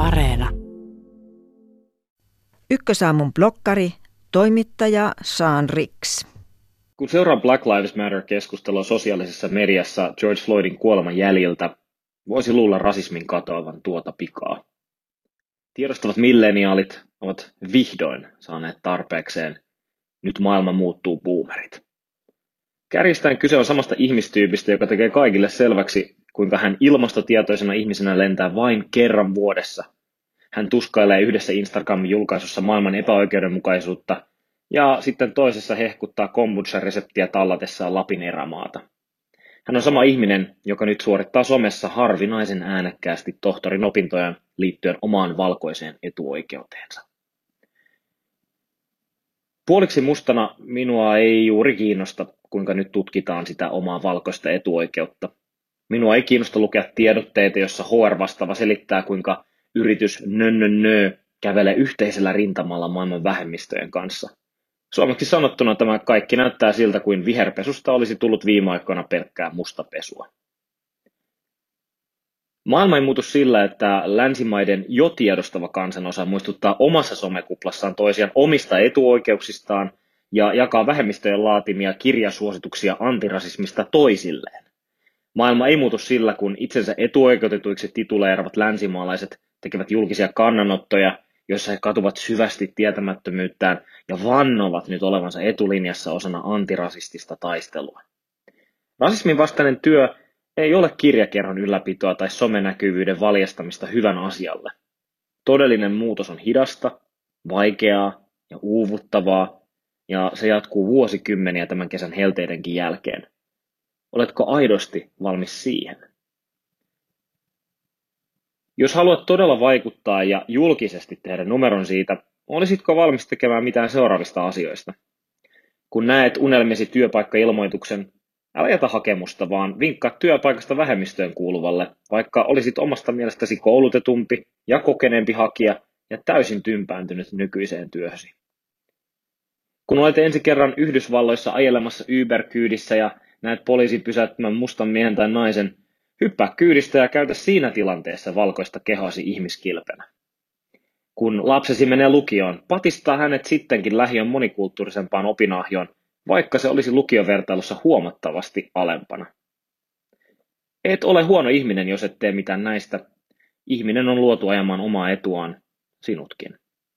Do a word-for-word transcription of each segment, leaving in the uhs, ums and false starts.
Areena. Ykkösaamun blokkari, toimittaja Sean Ricks. Kun seuraa Black Lives Matter-keskustelua sosiaalisessa mediassa George Floydin kuoleman jäljiltä, voisi luulla rasismin katoavan tuota pikaa. Tiedostavat milleniaalit ovat vihdoin saaneet tarpeekseen. Nyt maailma muuttuu boomerit. Kärjistäen kyse on samasta ihmistyypistä, joka tekee kaikille selväksi, kuinka hän ilmastotietoisena ihmisenä lentää vain kerran vuodessa. Hän tuskailee yhdessä Instagram-julkaisussa maailman epäoikeudenmukaisuutta ja sitten toisessa hehkuttaa kombucha-reseptiä tallatessaan Lapin erämaata. Hän on sama ihminen, joka nyt suorittaa somessa harvinaisen äänekkäästi tohtorin opintojaan liittyen omaan valkoiseen etuoikeuteensa. Puoliksi mustana minua ei juuri kiinnosta, kuinka nyt tutkitaan sitä omaa valkoista etuoikeutta. Minua ei kiinnosta lukea tiedotteita, jossa H R-vastaava selittää, kuinka yritys nönnönnö kävelee yhteisellä rintamalla maailman vähemmistöjen kanssa. Suomeksi sanottuna tämä kaikki näyttää siltä, kuin viherpesusta olisi tullut viime aikoina pelkkää mustapesua. Maailma ei muutu sillä, että länsimaiden jo tiedostava kansanosa muistuttaa omassa somekuplassaan toisiaan omista etuoikeuksistaan ja jakaa vähemmistöjen laatimia kirjasuosituksia antirasismista toisilleen. Maailma ei muutu sillä, kun itsensä etuoikeutetuiksi tituleeravat länsimaalaiset tekevät julkisia kannanottoja, joissa he katuvat syvästi tietämättömyyttään ja vannovat nyt olevansa etulinjassa osana antirasistista taistelua. Rasismin vastainen työ ei ole kirjakerhon ylläpitoa tai somenäkyvyyden valjastamista hyvän asialle. Todellinen muutos on hidasta, vaikeaa ja uuvuttavaa, ja se jatkuu vuosikymmeniä tämän kesän helteidenkin jälkeen. Oletko aidosti valmis siihen? Jos haluat todella vaikuttaa ja julkisesti tehdä numeron siitä, olisitko valmis tekemään mitään seuraavista asioista? Kun näet unelmisi työpaikkailmoituksen, älä jätä hakemusta, vaan vinkkaa työpaikasta vähemmistöön kuuluvalle, vaikka olisit omasta mielestäsi koulutetumpi ja kokeneempi hakija ja täysin tympääntynyt nykyiseen työhösi. Kun olet ensi kerran Yhdysvalloissa ajelemassa Uber-kyydissä ja näet poliisin pysäyttämän mustan miehen tai naisen, hyppää kyydistä ja käytä siinä tilanteessa valkoista kehoasi ihmiskilpenä. Kun lapsesi menee lukioon, patistaa hänet sittenkin lähiön monikulttuurisempaan opinahjoon, vaikka se olisi lukiovertailussa huomattavasti alempana. Et ole huono ihminen, jos et tee mitään näistä. Ihminen on luotu ajamaan omaa etuaan, sinutkin.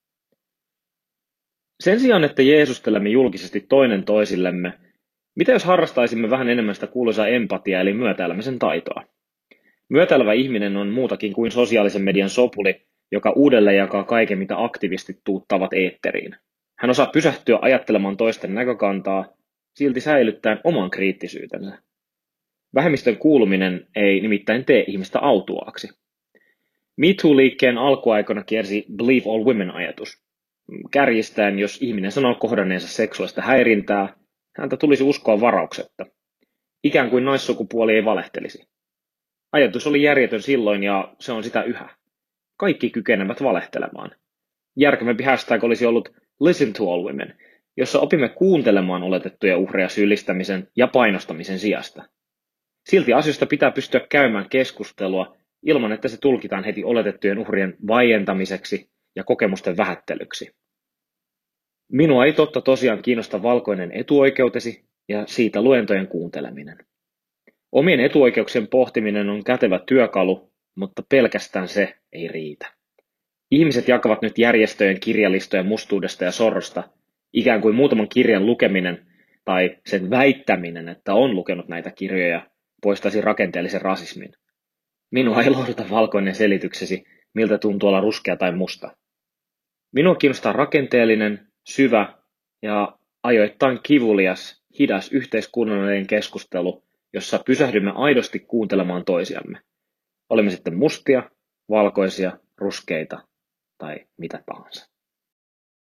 Sen sijaan, että jeesustelemme julkisesti toinen toisillemme, mitä jos harrastaisimme vähän enemmän sitä kuuluisaa empatiaa eli myötäelämisen taitoa? Myötäilevä ihminen on muutakin kuin sosiaalisen median sopuli, joka uudelleen jakaa kaiken, mitä aktivistit tuuttavat eetteriin. Hän osaa pysähtyä ajattelemaan toisten näkökantaa, silti säilyttäen oman kriittisyytensä. Vähemmistön kuuluminen ei nimittäin tee ihmistä autuaaksi. Me Too-liikkeen alkuaikoina kiersi Believe All Women-ajatus. Kärjistäen, jos ihminen sanoo kohdanneensa seksuaalista häirintää, häntä tulisi uskoa varauksetta. Ikään kuin naissukupuoli ei valehtelisi. Ajatus oli järjetön silloin ja se on sitä yhä. Kaikki kykenevät valehtelemaan. Järkevämpi hashtag olisi ollut Listen to all women, jossa opimme kuuntelemaan oletettuja uhreja syyllistämisen ja painostamisen sijasta. Silti asioista pitää pystyä käymään keskustelua ilman, että se tulkitaan heti oletettujen uhrien vaientamiseksi ja kokemusten vähättelyksi. Minua ei totta tosiaan kiinnosta valkoinen etuoikeutesi ja siitä luentojen kuunteleminen. Omien etuoikeuksien pohtiminen on kätevä työkalu, mutta pelkästään se ei riitä. Ihmiset jakavat nyt järjestöjen kirjalistoja mustuudesta ja sorrosta, ikään kuin muutaman kirjan lukeminen tai sen väittäminen, että on lukenut näitä kirjoja, poistaisi rakenteellisen rasismin. Minua ei lohduta valkoinen selityksesi, miltä tuntuu olla ruskea tai musta. Minua kiinnostaa rakenteellinen, syvä ja ajoittain kivulias, hidas yhteiskunnallinen keskustelu, jossa pysähdymme aidosti kuuntelemaan toisiamme. Olemme sitten mustia, valkoisia, ruskeita tai mitä tahansa.